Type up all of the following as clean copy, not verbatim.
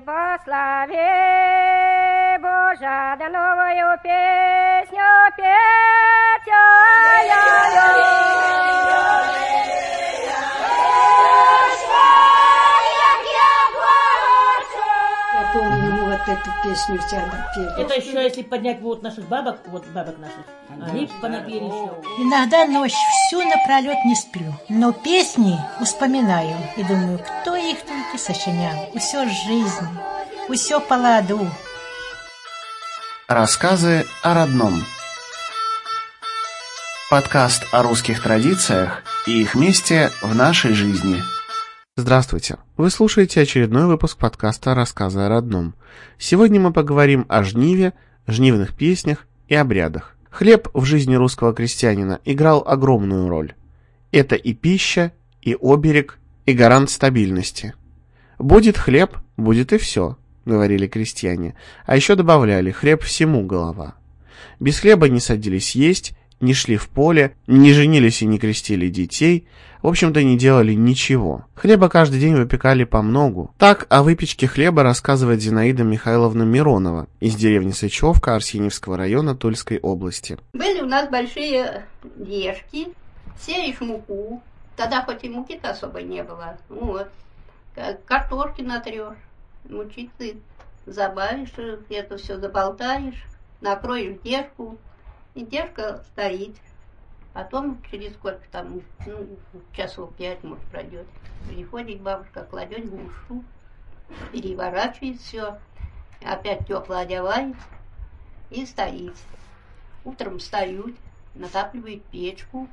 Благослови, Боже, да новую песню петь. Я помню, вот эту песню всегда пели. Это еще если поднять вот наших бабок, вот бабок наших, они понапели еще. Иногда ночь всю напролет не сплю, но песни вспоминаю и думаю, кто их только сочинял. Усё жизнь, усё по ладу. Рассказы о родном. Подкаст о русских традициях и их месте в нашей жизни. Здравствуйте! Вы слушаете очередной выпуск подкаста «Рассказы о родном». Сегодня мы поговорим о жниве, жнивных песнях и обрядах. Хлеб в жизни русского крестьянина играл огромную роль. Это и пища, и оберег, и гарант стабильности. «Будет хлеб, будет и все», — говорили крестьяне, а еще добавляли «хлеб всему голова». Без хлеба не садились есть, не шли в поле, не женились и не крестили детей, в общем-то не делали ничего. Хлеба каждый день выпекали по многу. Так о выпечке хлеба рассказывает Зинаида Михайловна Миронова из деревни Сычевка Арсеньевского района Тульской области. Были у нас большие дежки, сеешь муку, тогда хоть и муки-то особо не было, вот. Картошки натрешь, мучицы забавишь, это все заболтаешь, накроешь дежку, и дежка стоит. Потом через сколько там, часов 5, может, пройдет, приходит бабушка, кладет в мушу, переворачивает все, опять тепло одевает и стоит. Утром встают, натапливают печку,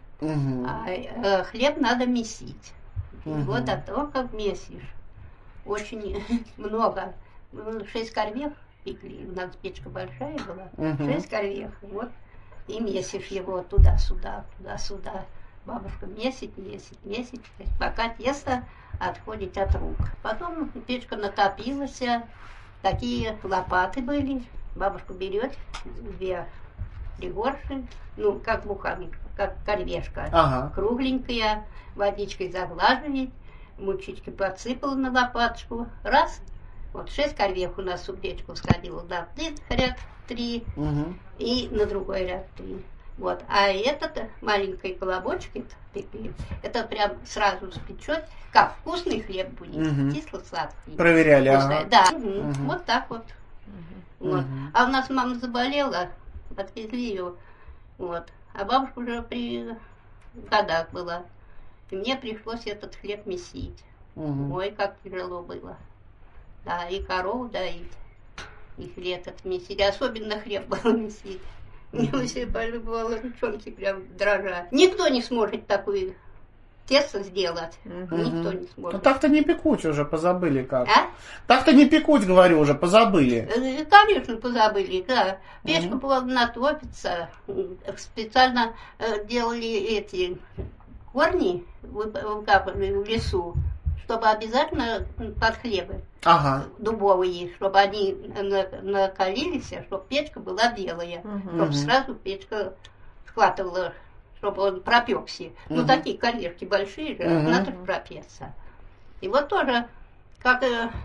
а хлеб надо месить. Вот от того, как месишь, очень много. 6 корвех пекли, у нас печка большая была, 6 корвех, вот. И месишь его туда-сюда, туда-сюда. Бабушка месит, пока тесто отходит от рук. Потом печка натопилась, такие лопаты были. Бабушка берет 2 пригорши, как буханка, как корвешка, кругленькая, водичкой заглаживает, мучички подсыпала на лопаточку, раз. Вот 6 корвех у нас в печку сходило, да, ряд 3, и на другой ряд 3. Вот. А этот маленький колобочек пекли, это прям сразу спечет, как вкусный хлеб будет, кисло-сладкий. Проверяли, да. Вот так вот. Вот. А у нас мама заболела, отвезли ее, вот. А бабушка уже при годах была. И мне пришлось этот хлеб месить. Ой, как тяжело было. Да, и корову доить, и хлеб отмесить. Особенно хлеб был месить. Мне все бывало, ручонки прям дрожат. Никто не сможет такое тесто сделать. Никто не сможет. Ну так-то не пекуть уже, позабыли как. А? Так-то не пекуть, говорю, уже позабыли. Конечно, позабыли, да. Печка была натопиться. Специально делали эти корни, выкапывали в лесу, чтобы обязательно под хлебы дубовые, чтобы они накалились, чтобы печка была белая, чтобы сразу печка схватывала, чтобы он пропекся. Такие колешки большие же, надо пропеться. И вот тоже, как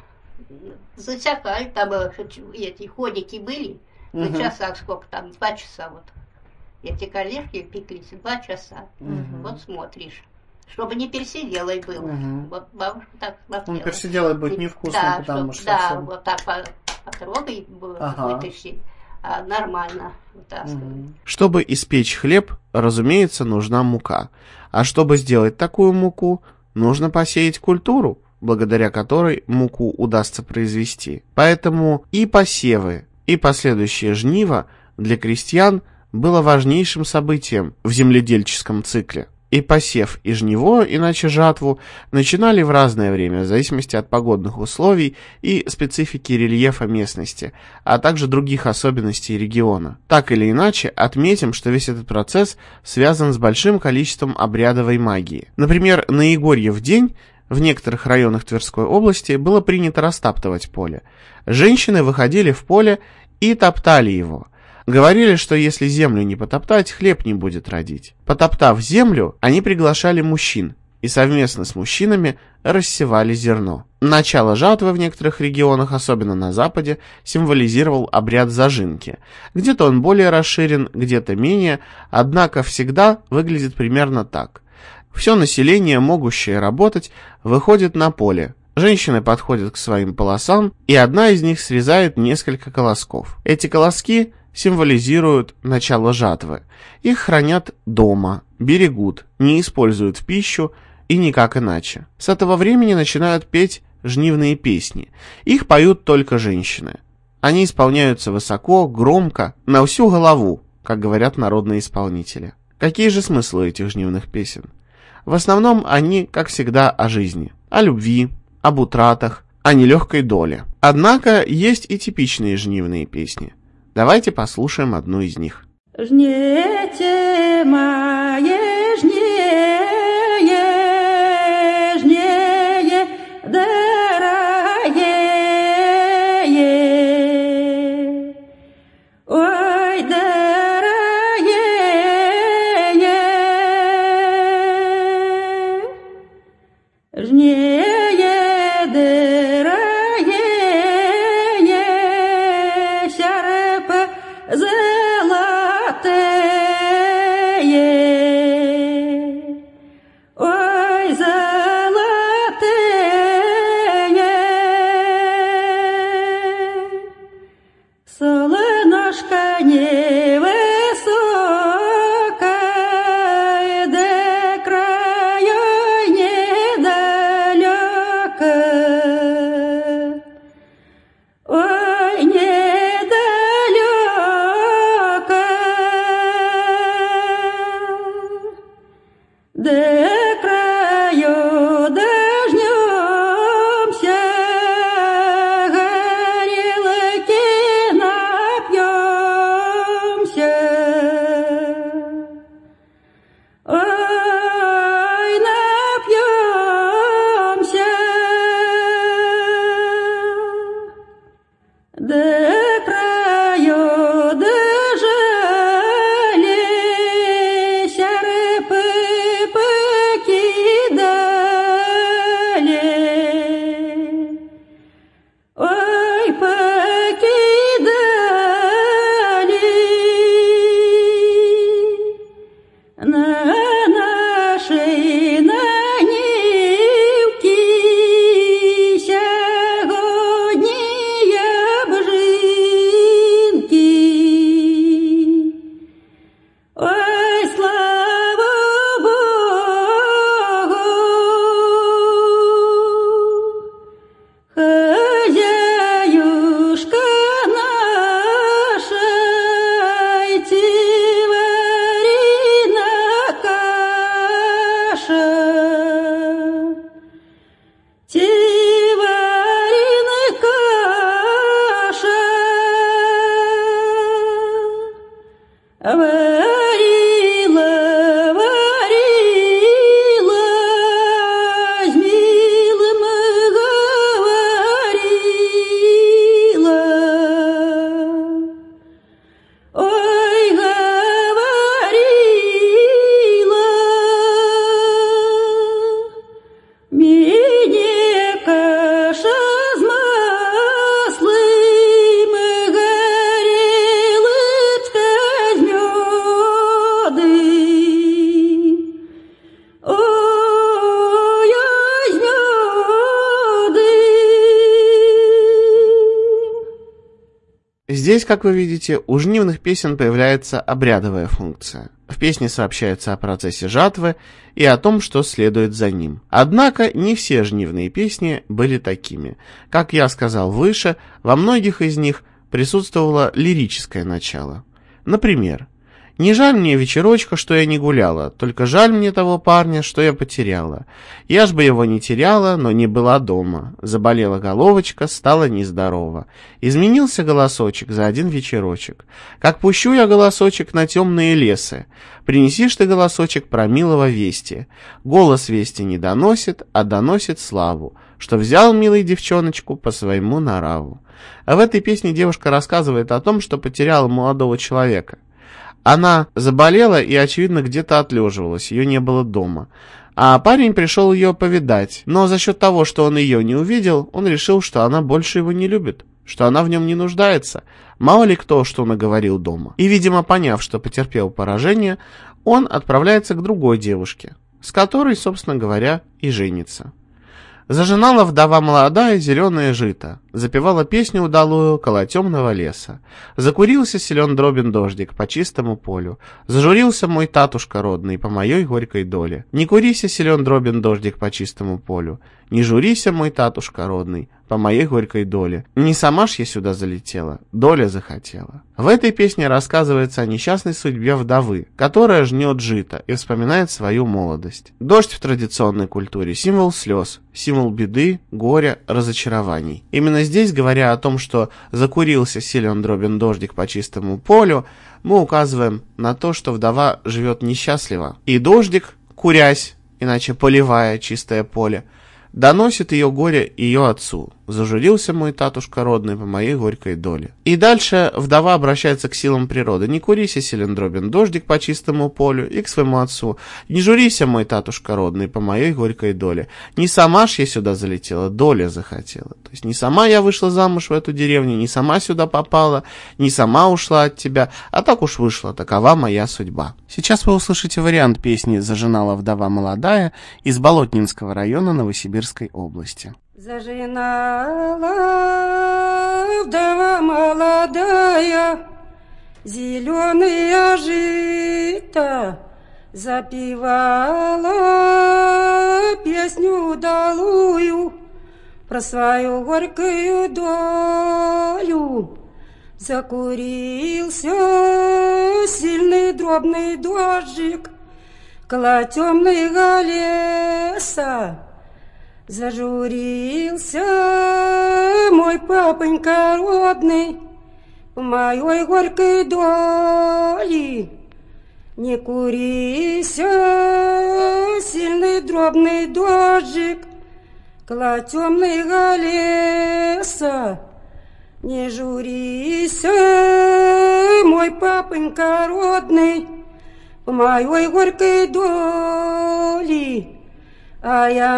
засекали, там эти ходики были, на часах сколько там, 2 часа вот. Эти колешки пеклись 2 часа. Вот смотришь. Чтобы не персиделый был. Вот бабушка так смотрела. Персиделый будет невкусно, да, потому что... Да, вот так потрогай, вытащить, а нормально вытаскивать. Чтобы испечь хлеб, разумеется, нужна мука. А чтобы сделать такую муку, нужно посеять культуру, благодаря которой муку удастся произвести. Поэтому и посевы, и последующее жниво для крестьян было важнейшим событием в земледельческом цикле. И посев, и жниво, иначе жатву, начинали в разное время, в зависимости от погодных условий и специфики рельефа местности, а также других особенностей региона. Так или иначе, отметим, что весь этот процесс связан с большим количеством обрядовой магии. Например, на Егорьев день в некоторых районах Тверской области было принято растаптывать поле. Женщины выходили в поле и топтали его. Говорили, что если землю не потоптать, хлеб не будет родить. Потоптав землю, они приглашали мужчин и совместно с мужчинами рассевали зерно. Начало жатвы в некоторых регионах, особенно на Западе, символизировал обряд зажинки. Где-то он более расширен, где-то менее, однако всегда выглядит примерно так. Все население, могущее работать, выходит на поле. Женщины подходят к своим полосам, и одна из них срезает несколько колосков. Эти колоски символизируют начало жатвы. Их хранят дома, берегут, не используют в пищу и никак иначе. С этого времени начинают петь жнивные песни. Их поют только женщины. Они исполняются высоко, громко, на всю голову, как говорят народные исполнители. Какие же смыслы этих жнивных песен? В основном они, как всегда, о жизни, о любви, об утратах, о нелегкой доле. Однако есть и типичные жнивные песни. Давайте послушаем одну из них. Жнете мои, жнее, жнее, дорогие, ой, дорогие, жнее, дорогие, шарпа золотые, ой, золотые, солнышко невысокое, до краю недалеко, ой, недалеко, до краю дождемся, горелки напьемся, ой, напьемся, до краю дожали, шарпы покидали, ой, покидали на нашей нанивке сягодние бжинки, ой, слава Богу, хозяюшка наша, тиварина каша, тиварина каша, варила, варила, с милым говорила, ой, говорила, мне каша с маслом, горелочка с медом, ой, с медом. Здесь, как вы видите, у жнивных песен появляется обрядовая функция. В песне сообщается о процессе жатвы и о том, что следует за ним. Однако не все жнивные песни были такими. Как я сказал выше, во многих из них присутствовало лирическое начало. Например, «Не жаль мне вечерочка, что я не гуляла, только жаль мне того парня, что я потеряла. Я ж бы его не теряла, но не была дома. Заболела головочка, стала нездорова. Изменился голосочек за один вечерочек. Как пущу я голосочек на темные лесы. Принесишь ты голосочек про милого вести. Голос вести не доносит, а доносит славу, что взял милый девчоночку по своему нараву». А в этой песне девушка рассказывает о том, что потеряла молодого человека. Она заболела и, очевидно, где-то отлеживалась, ее не было дома. А парень пришел ее повидать, но за счет того, что он ее не увидел, он решил, что она больше его не любит, что она в нем не нуждается. Мало ли кто что наговорил дома. И, видимо, поняв, что потерпел поражение, он отправляется к другой девушке, с которой, собственно говоря, и женится. Зажинала вдова молодая зеленое жито, запевала песню удалую около темного леса. Закурился силен дробен дождик по чистому полю, зажурился мой татушка родный по моей горькой доле. Не курися силен дробен дождик по чистому полю, не журися мой татушка родный по моей горькой доле. Не сама ж я сюда залетела, доля захотела. В этой песне рассказывается о несчастной судьбе вдовы, которая жнет жито и вспоминает свою молодость. Дождь в традиционной культуре — символ слез, символ беды, горя, разочарований. Именно здесь, говоря о том, что закурился силен дробен дождик по чистому полю, мы указываем на то, что вдова живет несчастливо. И дождик, курясь, иначе поливая чистое поле, доносит ее горе ее отцу. Зажурился мой татушка родный по моей горькой доле. И дальше вдова обращается к силам природы. Не курися силен дробен дождик по чистому полю, и к своему отцу. Не журися мой татушка родный по моей горькой доле. Не сама ж я сюда залетела, доля захотела. То есть не сама я вышла замуж в эту деревню, не сама сюда попала, не сама ушла от тебя, а так уж вышла, такова моя судьба. Сейчас вы услышите вариант песни «Зажинала вдова молодая» из Болотнинского района Новосибирской области. Зажинала вдова молодая зеленое жито, запевала песню удалую про свою горькую долю. Закурился сильный дробный дождик около темного леса. Зажурился мой папонька родный по моей горькой доле. Не курися сильный дробный дождик около темного леса. Не журися мой папонька родный по моей горькой доле. А я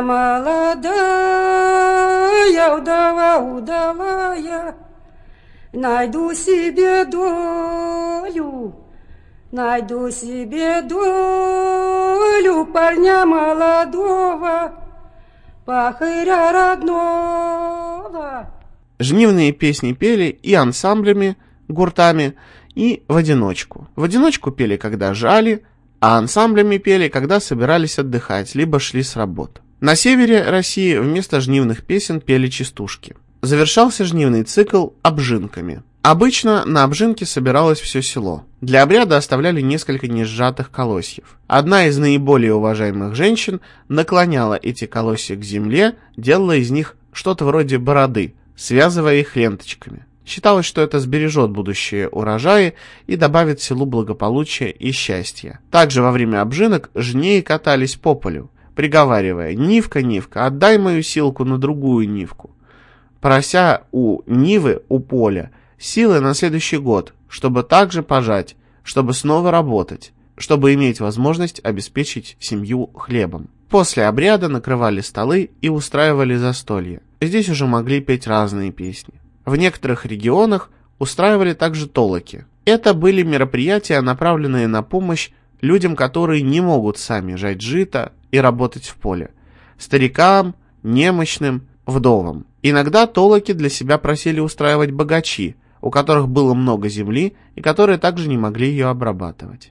молодая вдова удалая, найду себе долю, найду себе долю парня молодого, пахаря родного. Жнивные песни пели и ансамблями, гуртами, и в одиночку. В одиночку пели, когда жали, а ансамблями пели, когда собирались отдыхать, либо шли с работ. На севере России вместо жнивных песен пели частушки. Завершался жнивный цикл обжинками. Обычно на обжинке собиралось все село. Для обряда оставляли несколько несжатых колосьев. Одна из наиболее уважаемых женщин наклоняла эти колосья к земле, делала из них что-то вроде бороды, связывая их ленточками. Считалось, что это сбережет будущие урожаи и добавит селу благополучия и счастья. Также во время обжинок жнеи катались по полю, приговаривая: «Нивка, Нивка, отдай мою силку на другую Нивку», прося у Нивы, у поля, силы на следующий год, чтобы также пожать, чтобы снова работать, чтобы иметь возможность обеспечить семью хлебом. После обряда накрывали столы и устраивали застолья. Здесь уже могли петь разные песни. В некоторых регионах устраивали также толоки. Это были мероприятия, направленные на помощь людям, которые не могут сами жать жито и работать в поле. Старикам, немощным, вдовам. Иногда толоки для себя просили устраивать богачи, у которых было много земли и которые также не могли ее обрабатывать.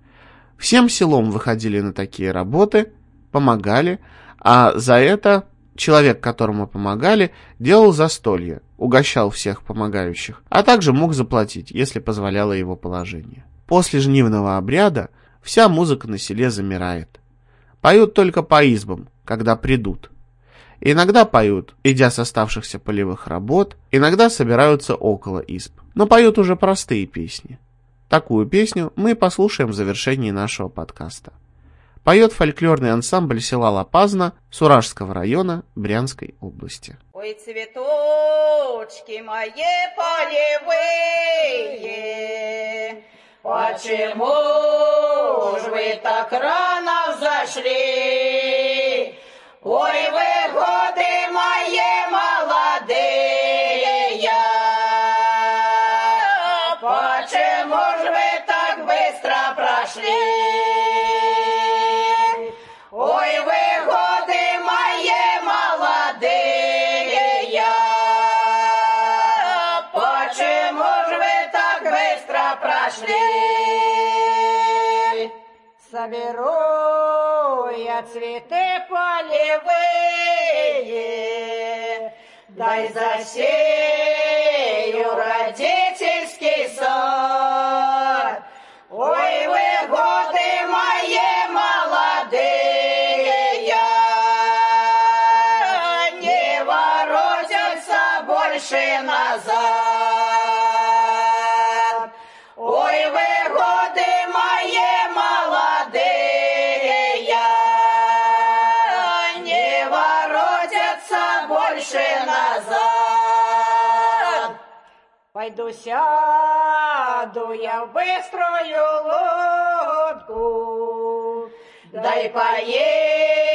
Всем селом выходили на такие работы, помогали, а за это человек, которому помогали, делал застолье, угощал всех помогающих, а также мог заплатить, если позволяло его положение. После жнивного обряда вся музыка на селе замирает. Поют только по избам, когда придут. Иногда поют, идя с оставшихся полевых работ, иногда собираются около изб, но поют уже простые песни. Такую песню мы послушаем в завершении нашего подкаста. Поет фольклорный ансамбль села Лопазна Суражского района Брянской области. Ой, цветочки мои полевые, Почему ж вы так рано взошли? Ой, вы годы мои молодые, почему ж вы так быстро прошли? Ой, вы годы мои молодые, почему ж вы так быстро прошли? Соберу я цветы полевые, дай засею родительский сад. Ой, вы годы мои молодые, не воротятся больше назад. Ой, вы годы мои молодые, не воротятся больше назад. Пойду сяду я в быструю лодку, дай поесть